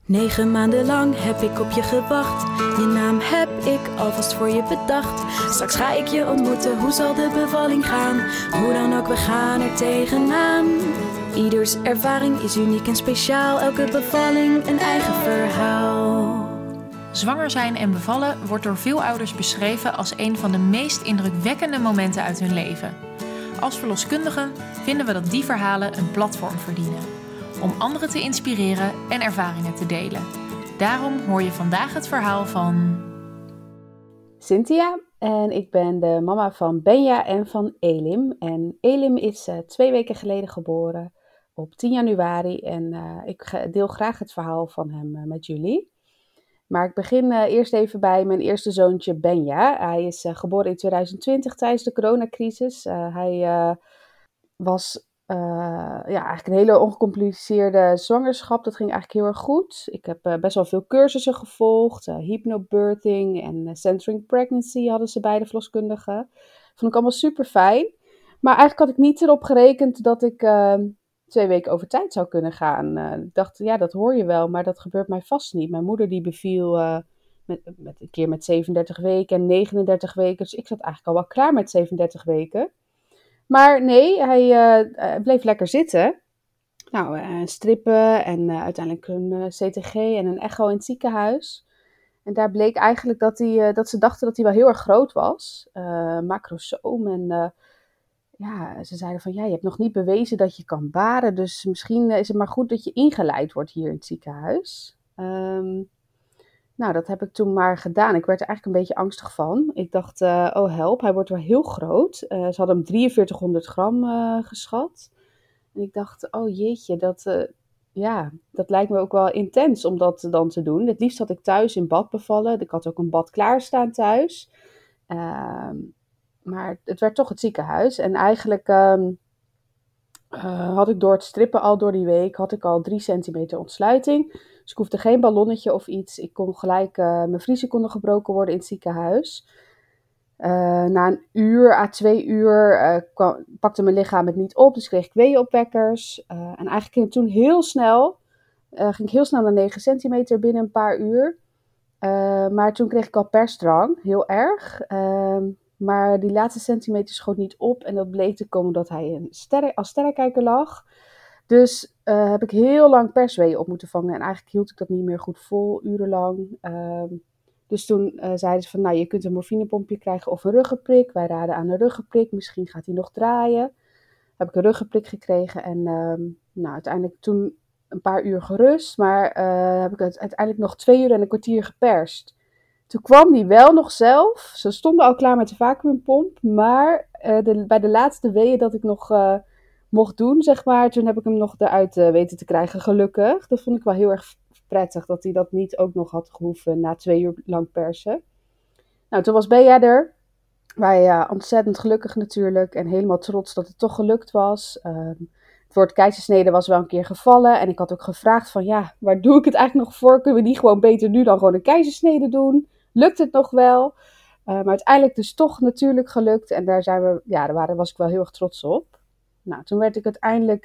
9 maanden lang heb ik op je gewacht. Je naam heb ik alvast voor je bedacht. Straks ga ik je ontmoeten, hoe zal de bevalling gaan? Hoe dan ook, we gaan er tegenaan. Ieders ervaring is uniek en speciaal. Elke bevalling een eigen verhaal. Zwanger zijn en bevallen wordt door veel ouders beschreven als een van de meest indrukwekkende momenten uit hun leven. Als verloskundigen vinden we dat die verhalen een platform verdienen. Om anderen te inspireren en ervaringen te delen. Daarom hoor je vandaag het verhaal van Cynthia en ik ben de mama van Benja en van Elim. En Elim is 2 weken geleden geboren op 10 januari en ik deel graag het verhaal van hem met jullie. Maar ik begin eerst even bij mijn eerste zoontje Benja. Hij is geboren in 2020 tijdens de coronacrisis. Hij was eigenlijk een hele ongecompliceerde zwangerschap. Dat ging eigenlijk heel erg goed. Ik heb best wel veel cursussen gevolgd. Hypnobirthing en centering pregnancy hadden ze bij de verloskundigen. Vond ik allemaal super fijn. Maar eigenlijk had ik niet erop gerekend dat ik 2 weken over tijd zou kunnen gaan. Ik dacht, ja, dat hoor je wel, maar dat gebeurt mij vast niet. Mijn moeder die beviel met een keer met 37 weken en 39 weken. Dus ik zat eigenlijk al wel klaar met 37 weken. Maar nee, hij bleef lekker zitten. Nou, strippen en uiteindelijk een CTG en een echo in het ziekenhuis. En daar bleek eigenlijk dat ze dachten dat hij wel heel erg groot was. Macrosoom. En ze zeiden van, ja, je hebt nog niet bewezen dat je kan baren. Dus misschien is het maar goed dat je ingeleid wordt hier in het ziekenhuis. Nou, dat heb ik toen maar gedaan. Ik werd er eigenlijk een beetje angstig van. Ik dacht, oh help, hij wordt wel heel groot. Ze hadden hem 4300 gram geschat. En ik dacht, oh jeetje, dat lijkt me ook wel intens om dat dan te doen. Het liefst had ik thuis in bad bevallen. Ik had ook een bad klaarstaan thuis. Maar het werd toch het ziekenhuis. En eigenlijk had ik door het strippen al door die week, had ik al 3 centimeter ontsluiting. Dus ik hoefde geen ballonnetje of iets. Ik kon gelijk, mijn vriezen konden gebroken worden in het ziekenhuis. Na een uur à 2 uur pakte mijn lichaam het niet op. Dus kreeg ik weeënopwekkers. En eigenlijk ging het toen heel snel. Ging ik heel snel naar 9 centimeter binnen een paar uur. Maar toen kreeg ik al persdrang. Heel erg. Maar die laatste centimeter schoot niet op. En dat bleek te komen omdat hij als sterrenkijker lag. Dus heb ik heel lang persweeën op moeten vangen. En eigenlijk hield ik dat niet meer goed vol, urenlang. Dus toen zeiden ze van, nou, je kunt een morfinepompje krijgen of een ruggenprik. Wij raden aan een ruggenprik. Misschien gaat hij nog draaien. Heb ik een ruggenprik gekregen. En uiteindelijk toen een paar uur gerust. Maar heb ik het uiteindelijk nog 2 uur en een kwartier geperst. Toen kwam die wel nog zelf. Ze stonden al klaar met de vacuümpomp. Maar bij de laatste weeën dat ik nog mocht doen, zeg maar. Toen heb ik hem nog eruit weten te krijgen, gelukkig. Dat vond ik wel heel erg prettig. Dat hij dat niet ook nog had gehoeven na 2 uur lang persen. Nou, toen was Bea er. Wij ontzettend gelukkig natuurlijk. En helemaal trots dat het toch gelukt was. Het woord keizersnede was wel een keer gevallen. En ik had ook gevraagd van, ja, waar doe ik het eigenlijk nog voor? Kunnen we niet gewoon beter nu dan gewoon een keizersnede doen? Lukt het nog wel? Maar uiteindelijk dus toch natuurlijk gelukt. En daar was ik wel heel erg trots op. Nou, toen werd ik uiteindelijk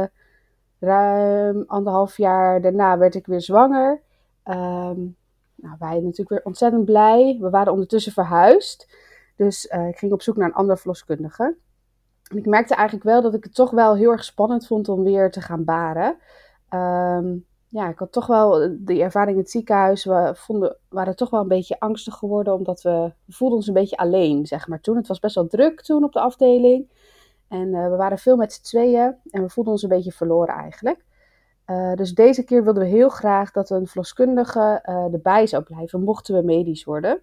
ruim 1,5 jaar daarna werd ik weer zwanger. Wij natuurlijk weer ontzettend blij. We waren ondertussen verhuisd. Dus ik ging op zoek naar een andere verloskundige. En ik merkte eigenlijk wel dat ik het toch wel heel erg spannend vond om weer te gaan baren. Ik had toch wel de ervaring in het ziekenhuis. We waren toch wel een beetje angstig geworden, omdat we voelden ons een beetje alleen, zeg maar, toen. Het was best wel druk toen op de afdeling. En we waren veel met z'n tweeën en we voelden ons een beetje verloren eigenlijk. Dus deze keer wilden we heel graag dat een verloskundige erbij zou blijven, mochten we medisch worden.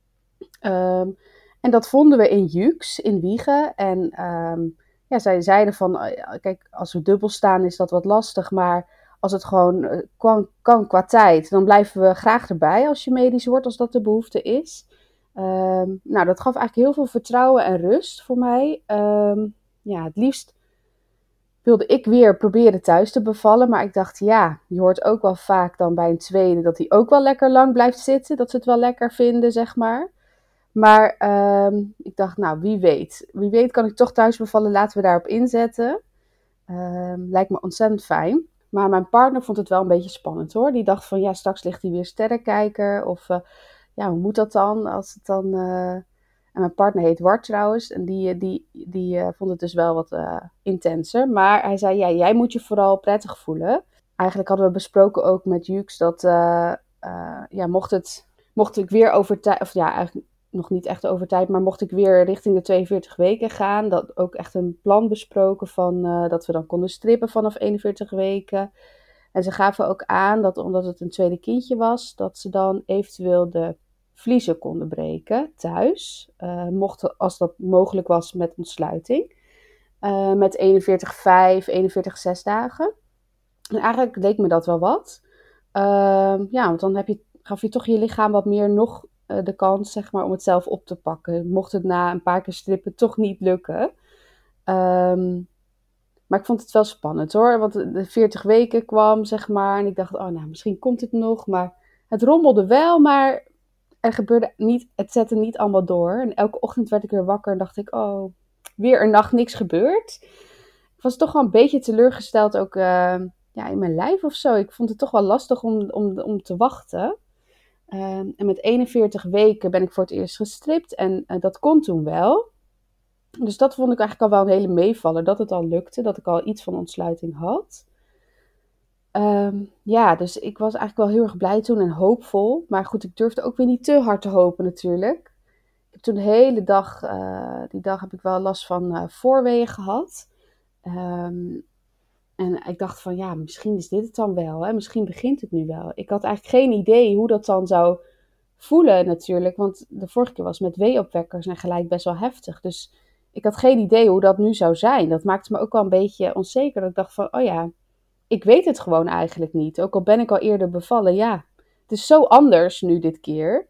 En dat vonden we in Jux, in Wijchen. En zij zeiden van, kijk, als we dubbel staan is dat wat lastig, maar als het gewoon kan qua tijd, dan blijven we graag erbij als je medisch wordt, als dat de behoefte is. Dat gaf eigenlijk heel veel vertrouwen en rust voor mij. Het liefst wilde ik weer proberen thuis te bevallen. Maar ik dacht, ja, je hoort ook wel vaak dan bij een tweede dat hij ook wel lekker lang blijft zitten. Dat ze het wel lekker vinden, zeg maar. Maar ik dacht, nou, wie weet. Wie weet kan ik toch thuis bevallen, laten we daarop inzetten. Lijkt me ontzettend fijn. Maar mijn partner vond het wel een beetje spannend hoor. Die dacht van ja, straks ligt hij weer sterrenkijker. Of ja, hoe moet dat dan? Als het dan... En mijn partner heet Wart trouwens. En die vond het dus wel wat intenser. Maar hij zei, ja, jij moet je vooral prettig voelen. Eigenlijk hadden we besproken ook met Jux dat ja, mocht ik weer over tijd... Of ja, eigenlijk nog niet echt over tijd. Maar mocht ik weer richting de 42 weken gaan. Dat ook echt een plan besproken van dat we dan konden strippen vanaf 41 weken. En ze gaven ook aan dat omdat het een tweede kindje was. Dat ze dan eventueel de vliezen konden breken thuis. Als dat mogelijk was met ontsluiting. Met 41,5, 41,6 dagen. En eigenlijk leek me dat wel wat. Ja, want dan gaf je toch je lichaam wat meer nog de kans, zeg maar, om het zelf op te pakken. Mocht het na een paar keer strippen toch niet lukken. Maar ik vond het wel spannend hoor. Want de 40 weken kwam, zeg maar. En ik dacht, oh nou, misschien komt het nog. Maar het rommelde wel, maar er gebeurde niet, het zette niet allemaal door. En elke ochtend werd ik weer wakker en dacht ik, oh, weer een nacht niks gebeurd. Ik was toch wel een beetje teleurgesteld ook ja, in mijn lijf of zo. Ik vond het toch wel lastig om te wachten. En met 41 weken ben ik voor het eerst gestript en dat kon toen wel. Dus dat vond ik eigenlijk al wel een hele meevaller, dat het al lukte, dat ik al iets van ontsluiting had. Ja, dus ik was eigenlijk wel heel erg blij toen en hoopvol. Maar goed, ik durfde ook weer niet te hard te hopen natuurlijk. Ik heb toen de hele dag, die dag heb ik wel last van voorweeën gehad. En ik dacht van ja, misschien is dit het dan wel. Hè? Misschien begint het nu wel. Ik had eigenlijk geen idee hoe dat dan zou voelen natuurlijk. Want de vorige keer was met weeopwekkers en gelijk best wel heftig. Dus ik had geen idee hoe dat nu zou zijn. Dat maakte me ook wel een beetje onzeker. Dat ik dacht van, oh ja, ik weet het gewoon eigenlijk niet. Ook al ben ik al eerder bevallen, ja. Het is zo anders nu dit keer.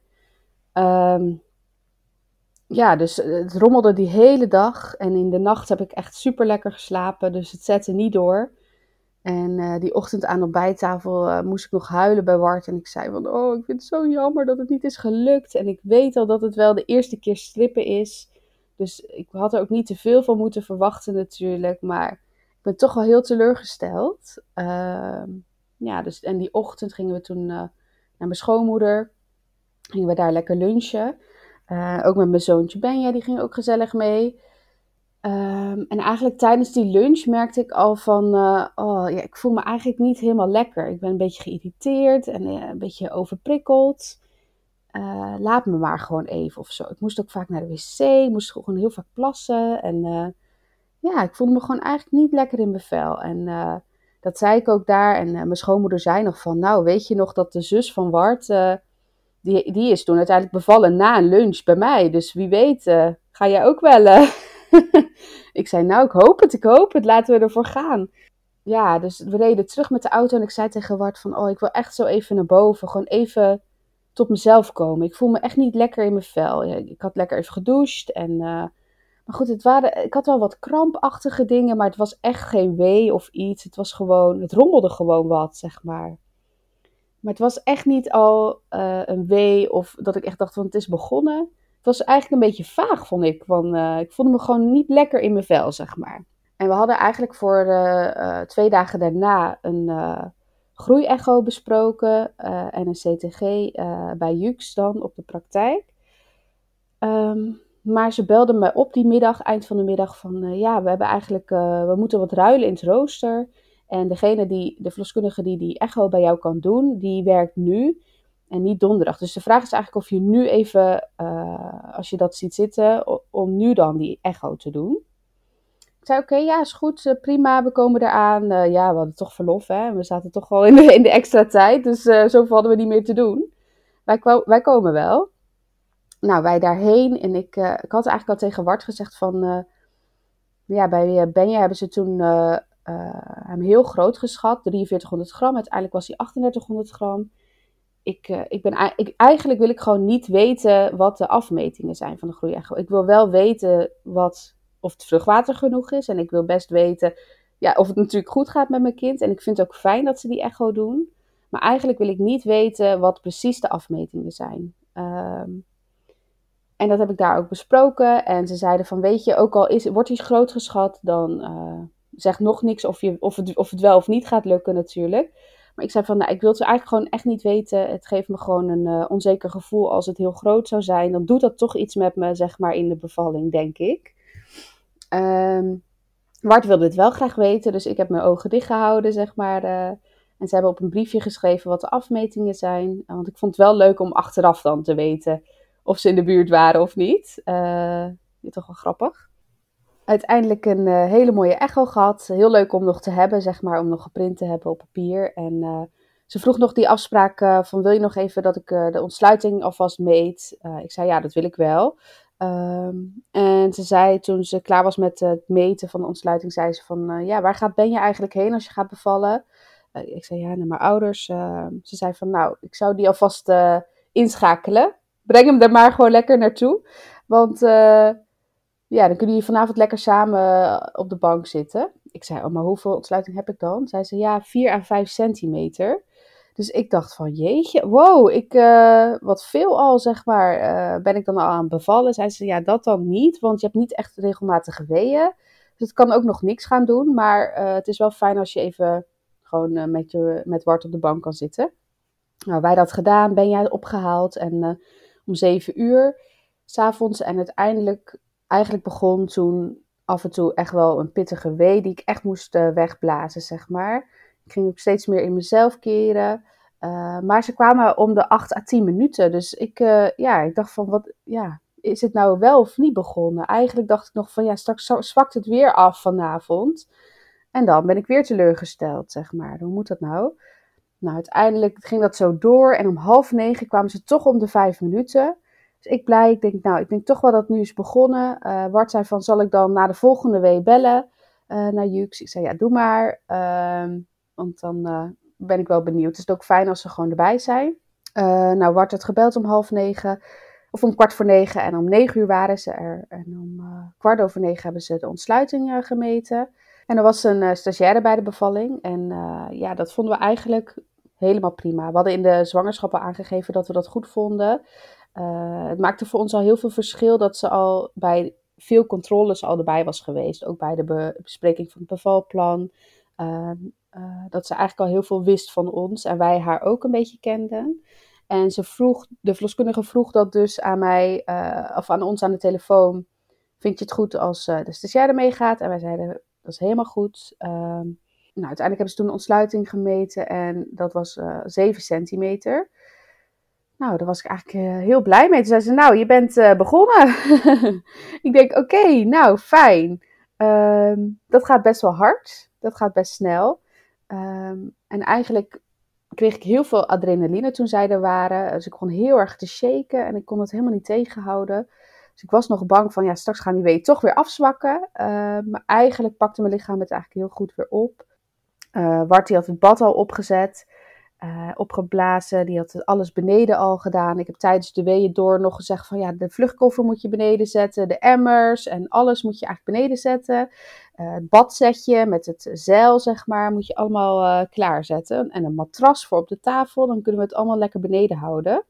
Ja, dus het rommelde die hele dag. En in de nacht heb ik echt super lekker geslapen. Dus het zette niet door. En die ochtend aan de ontbijttafel moest ik nog huilen bij Wart. En ik zei van, oh, ik vind het zo jammer dat het niet is gelukt. En ik weet al dat het wel de eerste keer strippen is. Dus ik had er ook niet te veel van moeten verwachten natuurlijk. Maar ik ben toch wel heel teleurgesteld. Ja, dus, en die ochtend gingen we toen naar mijn schoonmoeder. Gingen we daar lekker lunchen. Ook met mijn zoontje Benja, die ging ook gezellig mee. En eigenlijk tijdens die lunch merkte ik al van, oh ja, ik voel me eigenlijk niet helemaal lekker. Ik ben een beetje geïrriteerd en een beetje overprikkeld. Laat me maar gewoon even of zo. Ik moest ook vaak naar de wc, ik moest gewoon heel vaak plassen. En ja, ik voelde me gewoon eigenlijk niet lekker in mijn vel. En dat zei ik ook daar. En mijn schoonmoeder zei nog van, nou weet je nog dat de zus van Wart, die is toen uiteindelijk bevallen na een lunch bij mij. Dus wie weet, ga jij ook wel... Ik zei, nou, ik hoop het, laten we ervoor gaan. Ja, dus we reden terug met de auto en ik zei tegen Wart van, oh, ik wil echt zo even naar boven, gewoon even tot mezelf komen. Ik voel me echt niet lekker in mijn vel. Ja, ik had lekker even gedoucht en, maar goed, ik had wel wat krampachtige dingen, maar het was echt geen wee of iets. Het was gewoon, het rommelde gewoon wat, zeg maar. Maar het was echt niet al een wee of dat ik echt dacht van, het is begonnen. Het was eigenlijk een beetje vaag, vond ik. Ik voelde me gewoon niet lekker in mijn vel, zeg maar. En we hadden eigenlijk voor 2 dagen daarna een groeiecho besproken en een CTG bij Jux dan op de praktijk. Maar ze belden me op die middag, eind van de middag, van ja, we moeten wat ruilen in het rooster. En de verloskundige die echo bij jou kan doen, die werkt nu. En niet donderdag. Dus de vraag is eigenlijk of je nu even, als je dat ziet zitten, om nu dan die echo te doen. Ik zei oké, ja, is goed, prima, we komen eraan. Ja, we hadden toch verlof, hè. En we zaten toch al in de extra tijd, dus zoveel hadden we niet meer te doen. Wij komen wel. Nou, wij daarheen en ik had eigenlijk al tegen Wart gezegd van, ja, bij Benja hebben ze toen hem heel groot geschat, 4300 gram. Uiteindelijk was hij 3800 gram. Eigenlijk wil ik gewoon niet weten wat de afmetingen zijn van de groeiecho. Ik wil wel weten of het vruchtwater genoeg is. En ik wil best weten of het natuurlijk goed gaat met mijn kind. En ik vind het ook fijn dat ze die echo doen. Maar eigenlijk wil ik niet weten wat precies de afmetingen zijn. En dat heb ik daar ook besproken. En ze zeiden van, weet je, ook al wordt hij groot geschat, dan zeg nog niks of het wel of niet gaat lukken natuurlijk. Maar ik zei van, nou, ik wil het eigenlijk gewoon echt niet weten. Het geeft me gewoon een onzeker gevoel als het heel groot zou zijn. Dan doet dat toch iets met me, zeg maar, in de bevalling, denk ik. Bart wilde het wel graag weten, dus ik heb mijn ogen dicht gehouden, zeg maar. En ze hebben op een briefje geschreven wat de afmetingen zijn. Want ik vond het wel leuk om achteraf dan te weten of ze in de buurt waren of niet. Toch wel grappig. Uiteindelijk een hele mooie echo gehad. Heel leuk om nog te hebben, zeg maar, om nog geprint te hebben op papier. En ze vroeg nog die afspraak van, wil je nog even dat ik de ontsluiting alvast meet? Ik zei, ja, dat wil ik wel. En ze zei, toen ze klaar was met het meten van de ontsluiting, zei ze van, ja, waar ben je eigenlijk heen als je gaat bevallen? Ik zei, ja, naar mijn ouders. Ze zei van, nou, ik zou die alvast inschakelen. Breng hem er maar gewoon lekker naartoe. Want ja, dan kunnen jullie vanavond lekker samen op de bank zitten. Ik zei, oh, maar hoeveel ontsluiting heb ik dan? Zei ze, ja, 4 à 5 centimeter. Dus ik dacht van, jeetje, wow, wat veel al, zeg maar. Ben ik dan al aan het bevallen? Zei ze, ja, dat dan niet, want je hebt niet echt regelmatig weeën. Dus het kan ook nog niks gaan doen. Maar het is wel fijn als je even gewoon met Bart op de bank kan zitten. Nou, wij dat gedaan, ben jij opgehaald. En om 7 uur 's avonds. En eigenlijk begon toen af en toe echt wel een pittige wee die ik echt moest wegblazen, zeg maar. Ik ging ook steeds meer in mezelf keren. Maar ze kwamen om de 8 à 10 minuten. Dus ik dacht van, is het nou wel of niet begonnen? Eigenlijk dacht ik nog van, ja, straks zwakt het weer af vanavond. En dan ben ik weer teleurgesteld, zeg maar. Hoe moet dat nou? Nou, uiteindelijk ging dat zo door. En om 8:30 kwamen ze toch om de 5 minuten. Dus ik denk toch wel dat het nu is begonnen. Bart zei van, zal ik dan na de volgende week bellen naar Jux? Ik zei, ja, doe maar. Want dan ben ik wel benieuwd. Het is ook fijn als ze gewoon erbij zijn. Nou, Bart had gebeld om 8:30. Of om 8:45. En om 9 uur waren ze er. En om 9:15 hebben ze de ontsluiting gemeten. En er was een stagiaire bij de bevalling. En ja, dat vonden we eigenlijk helemaal prima. We hadden in de zwangerschap al aangegeven dat we dat goed vonden. Het maakte voor ons al heel veel verschil dat ze al bij veel controles al erbij was geweest. Ook bij de bespreking van het bevalplan. Dat ze eigenlijk al heel veel wist van ons en wij haar ook een beetje kenden. En de verloskundige vroeg dat dus aan mij, of aan ons aan de telefoon. Vind je het goed als de stagiaire meegaat? En wij zeiden, dat is helemaal goed. Nou, uiteindelijk hebben ze toen een ontsluiting gemeten en dat was 7 centimeter. Nou, daar was ik eigenlijk heel blij mee. Toen zei ze, nou, je bent begonnen. Ik denk, oké, nou, fijn. Dat gaat best wel hard. Dat gaat best snel. En eigenlijk kreeg ik heel veel adrenaline toen zij er waren. Dus ik begon heel erg te shaken en ik kon het helemaal niet tegenhouden. Dus ik was nog bang van, ja, straks gaan die weeën toch weer afzwakken. Maar eigenlijk pakte mijn lichaam het eigenlijk heel goed weer op. Bart die had het bad al opgezet. Opgeblazen, die had alles beneden al gedaan. Ik heb tijdens de weeën door nog gezegd van, ja, de vluchtkoffer moet je beneden zetten, de emmers en alles moet je eigenlijk beneden zetten. Het badsetje met het zeil, zeg maar, moet je allemaal klaarzetten. En een matras voor op de tafel, dan kunnen we het allemaal lekker beneden houden.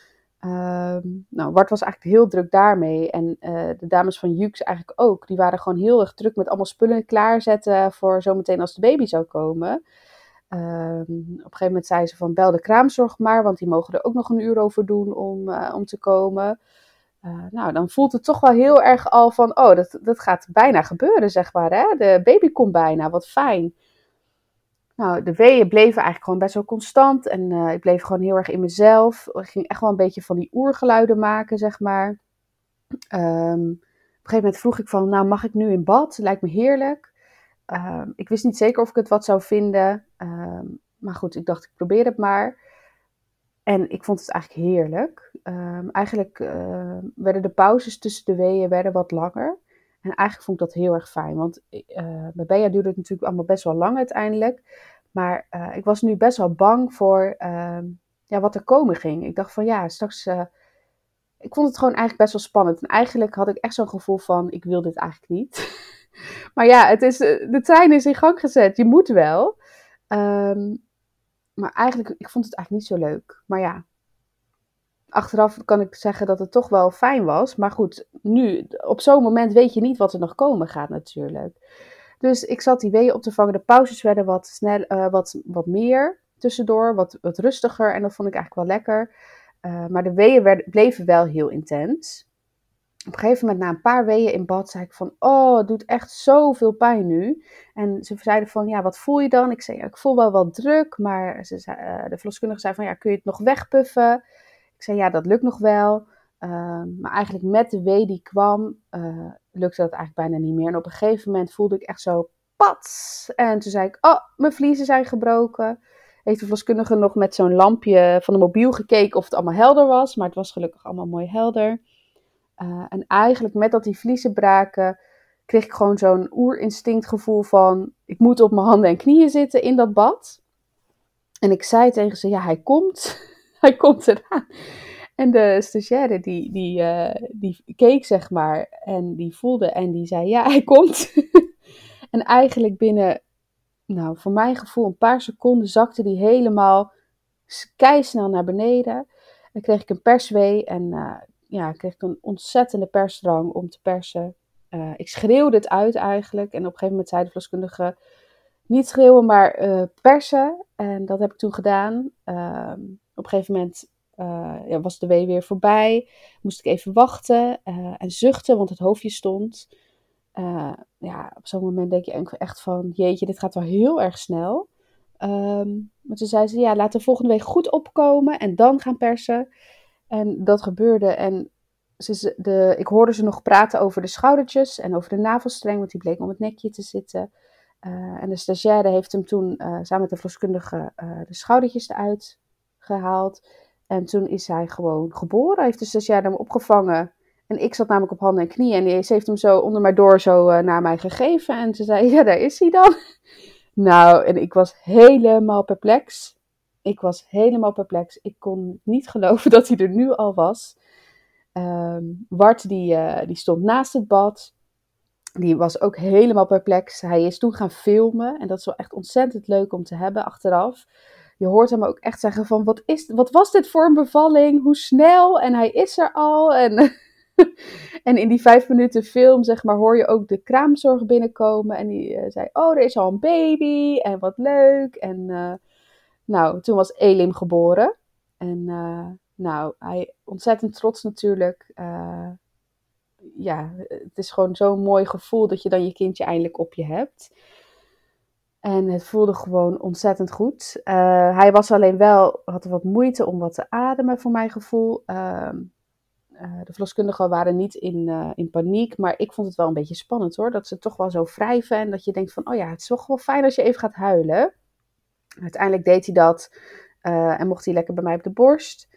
Nou, Bart was eigenlijk heel druk daarmee. En de dames van Jux eigenlijk ook. Die waren gewoon heel erg druk met allemaal spullen klaarzetten voor zometeen als de baby zou komen. Op een gegeven moment zei ze van, bel de kraamzorg maar, want die mogen er ook nog een uur over doen om te komen. Nou, dan voelt het toch wel heel erg al van, oh, dat gaat bijna gebeuren, zeg maar. Hè? De baby komt bijna, wat fijn. Nou, de weeën bleven eigenlijk gewoon best wel constant. En ik bleef gewoon heel erg in mezelf. Ik ging echt wel een beetje van die oergeluiden maken, zeg maar. Op een gegeven moment vroeg ik van, nou, mag ik nu in bad? Lijkt me heerlijk. Ik wist niet zeker of ik het wat zou vinden. Maar goed, ik dacht, ik probeer het maar. En ik vond het eigenlijk heerlijk. Eigenlijk werden de pauzes tussen de weeën wat langer. En eigenlijk vond ik dat heel erg fijn. Want bij Bea duurde het natuurlijk allemaal best wel lang uiteindelijk. Maar ik was nu best wel bang voor wat er komen ging. Ik dacht van, ja, straks... ik vond het gewoon eigenlijk best wel spannend. En eigenlijk had ik echt zo'n gevoel van, ik wil dit eigenlijk niet. Maar ja, de trein is in gang gezet. Je moet wel. Maar eigenlijk, ik vond het eigenlijk niet zo leuk. Maar ja, achteraf kan ik zeggen dat het toch wel fijn was. Maar goed, nu, op zo'n moment weet je niet wat er nog komen gaat natuurlijk. Dus ik zat die weeën op te vangen. De pauzes werden wat meer tussendoor, wat rustiger. En dat vond ik eigenlijk wel lekker. Maar de weeën bleven wel heel intens. Op een gegeven moment, na een paar weeën in bad, zei ik van, oh, het doet echt zoveel pijn nu. En ze zeiden van, ja, wat voel je dan? Ik zei, ja, ik voel wel wat druk, maar de verloskundige zei van, ja, kun je het nog wegpuffen? Ik zei, ja, dat lukt nog wel. Maar eigenlijk met de wee die kwam, lukte dat eigenlijk bijna niet meer. En op een gegeven moment voelde ik echt zo, pats! En toen zei ik, oh, mijn vliezen zijn gebroken. Heeft de verloskundige nog met zo'n lampje van de mobiel gekeken of het allemaal helder was. Maar het was gelukkig allemaal mooi helder. En eigenlijk met dat die vliezen braken, kreeg ik gewoon zo'n oerinstinctgevoel van, ik moet op mijn handen en knieën zitten in dat bad. En ik zei tegen ze, ja, hij komt. Hij komt eraan. En de stagiaire die keek, zeg maar, en die voelde en die zei, ja, hij komt. En eigenlijk binnen, nou, voor mijn gevoel, een paar seconden zakte die helemaal keisnel naar beneden. Dan kreeg ik een perswee en kreeg ik een ontzettende persdrang om te persen. Ik schreeuwde het uit eigenlijk. En op een gegeven moment zei de verloskundige, niet schreeuwen, maar persen. En dat heb ik toen gedaan. Op een gegeven moment was de wee weer voorbij. Moest ik even wachten en zuchten, want het hoofdje stond. Op zo'n moment denk je echt van, jeetje, dit gaat wel heel erg snel. Maar toen zei ze, ja, laat de volgende week goed opkomen en dan gaan persen. En dat gebeurde. En ik hoorde ze nog praten over de schoudertjes en over de navelstreng, want die bleek om het nekje te zitten. En de stagiaire heeft hem toen samen met de verloskundige de schoudertjes eruit gehaald. En toen is hij gewoon geboren. Heeft de stagiaire hem opgevangen. En ik zat namelijk op handen en knieën. En ze heeft hem zo onder mij door naar mij gegeven. En ze zei, ja, daar is hij dan. Nou, en ik was helemaal perplex. Ik kon niet geloven dat hij er nu al was. Wart, die stond naast het bad. Die was ook helemaal perplex. Hij is toen gaan filmen. En dat is wel echt ontzettend leuk om te hebben achteraf. Je hoort hem ook echt zeggen van, wat was dit voor een bevalling? Hoe snel? En hij is er al. En in die 5 minuten film, zeg maar, hoor je ook de kraamzorg binnenkomen. En die zei, oh, er is al een baby. En wat leuk. En toen was Elim geboren. En hij ontzettend trots natuurlijk. Het is gewoon zo'n mooi gevoel dat je dan je kindje eindelijk op je hebt. En het voelde gewoon ontzettend goed. Hij was alleen had wat moeite om wat te ademen, voor mijn gevoel. De verloskundigen waren niet in paniek, maar ik vond het wel een beetje spannend hoor. Dat ze toch wel zo wrijven en dat je denkt van, oh ja, het is toch wel fijn als je even gaat huilen. Uiteindelijk deed hij dat en mocht hij lekker bij mij op de borst.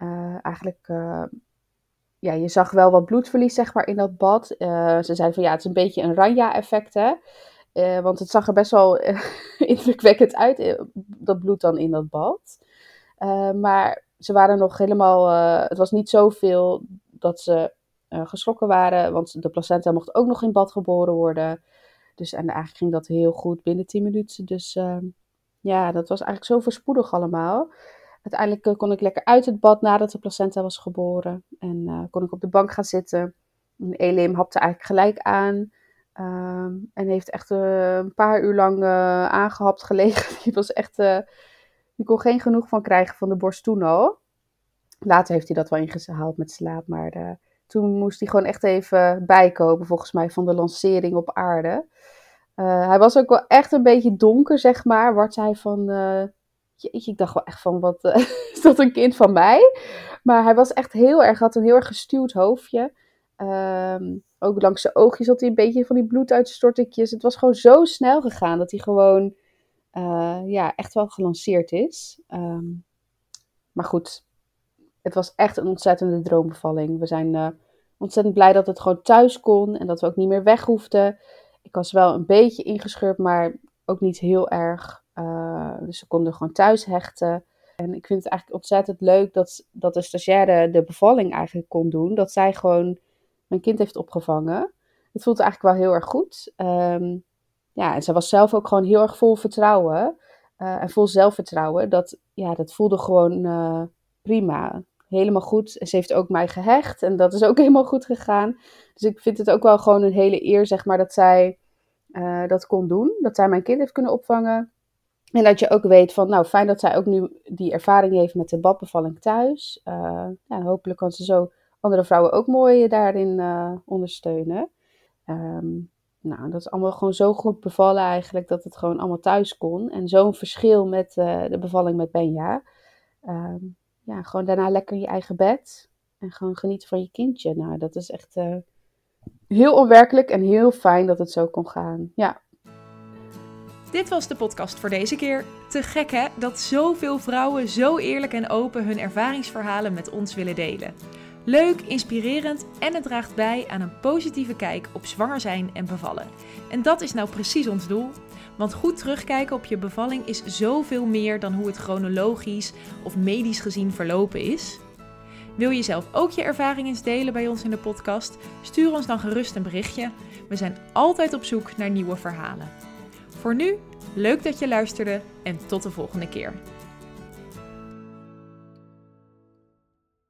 Je zag wel wat bloedverlies, zeg maar, in dat bad. Ze zeiden van, ja, het is een beetje een Ranja-effect, hè. Want het zag er best wel indrukwekkend uit, dat bloed dan in dat bad. Maar ze waren nog helemaal, het was niet zoveel dat ze geschrokken waren. Want de placenta mocht ook nog in bad geboren worden. Dus en eigenlijk ging dat heel goed binnen 10 minuten. Dus dat was eigenlijk zo voorspoedig allemaal. Uiteindelijk kon ik lekker uit het bad nadat de placenta was geboren. En kon ik op de bank gaan zitten. En Elim hapte eigenlijk gelijk aan. En heeft echt een paar uur lang aangehapt gelegen. Die kon geen genoeg van krijgen van de borst toen al. Later heeft hij dat wel ingehaald met slaap. Maar toen moest hij gewoon echt even bijkomen, volgens mij, van de lancering op aarde. Hij was ook wel echt een beetje donker, zeg maar. Wart zei van, jeetje, ik dacht wel echt van, wat is dat een kind van mij? Maar hij was echt had een heel erg gestuwd hoofdje. Ook langs zijn oogjes had hij een beetje van die bloeduitstortingjes. Het was gewoon zo snel gegaan dat hij gewoon echt wel gelanceerd is. Maar goed, het was echt een ontzettende droombevalling. We zijn ontzettend blij dat het gewoon thuis kon en dat we ook niet meer weg hoefden. Ik was wel een beetje ingescheurd, maar ook niet heel erg. Dus ze konden gewoon thuis hechten. En ik vind het eigenlijk ontzettend leuk dat de stagiaire de bevalling eigenlijk kon doen. Dat zij gewoon mijn kind heeft opgevangen. Het voelt eigenlijk wel heel erg goed. En zij was zelf ook gewoon heel erg vol vertrouwen. En vol zelfvertrouwen. Dat voelde gewoon prima. Helemaal goed. En ze heeft ook mij gehecht. En dat is ook helemaal goed gegaan. Dus ik vind het ook wel gewoon een hele eer, zeg maar, dat zij dat kon doen. Dat zij mijn kind heeft kunnen opvangen. En dat je ook weet van, nou fijn dat zij ook nu die ervaring heeft met de badbevalling thuis. Hopelijk kan ze zo andere vrouwen ook mooi daarin ondersteunen. Dat is allemaal gewoon zo goed bevallen eigenlijk dat het gewoon allemaal thuis kon. En zo'n verschil met de bevalling met Benja. Gewoon daarna lekker in je eigen bed. En gewoon genieten van je kindje. Nou, dat is echt heel onwerkelijk en heel fijn dat het zo kon gaan. Ja. Dit was de podcast voor deze keer. Te gek hè, dat zoveel vrouwen zo eerlijk en open hun ervaringsverhalen met ons willen delen. Leuk, inspirerend en het draagt bij aan een positieve kijk op zwanger zijn en bevallen. En dat is nou precies ons doel. Want goed terugkijken op je bevalling is zoveel meer dan hoe het chronologisch of medisch gezien verlopen is. Wil je zelf ook je ervaring eens delen bij ons in de podcast? Stuur ons dan gerust een berichtje. We zijn altijd op zoek naar nieuwe verhalen. Voor nu, leuk dat je luisterde en tot de volgende keer.